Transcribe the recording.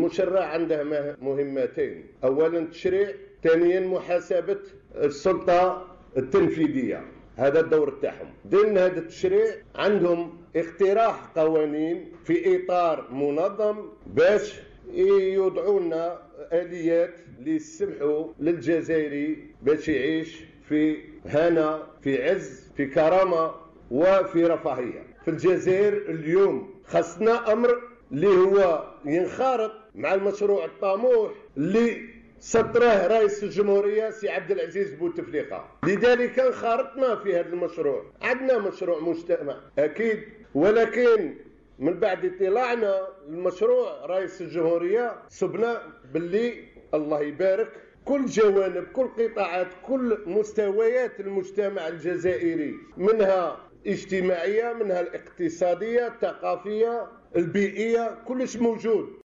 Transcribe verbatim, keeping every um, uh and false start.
المشرع عنده مهمتين، أولا تشريع، ثانيا محاسبة السلطة التنفيذية، هذا الدور تاعهم. ضمن هذا التشريع عندهم اقتراح قوانين في إطار منظم باش يوضعوا لنا آليات اللي يسمحوا للجزائري باش يعيش في هنا، في عز، في كرامة وفي رفاهية. في الجزائر اليوم خصنا أمر اللي هو ينخرط مع المشروع الطموح اللي سطره رئيس الجمهورية سي عبد العزيز بوتفليقة. لذلك انخرطنا في هذا المشروع، عندنا مشروع مجتمع أكيد، ولكن من بعد اطلاعنا المشروع رئيس الجمهورية صبنا باللي الله يبارك كل جوانب، كل قطاعات، كل مستويات المجتمع الجزائري، منها اجتماعية، منها الاقتصادية، الثقافية، البيئية، كلش موجود.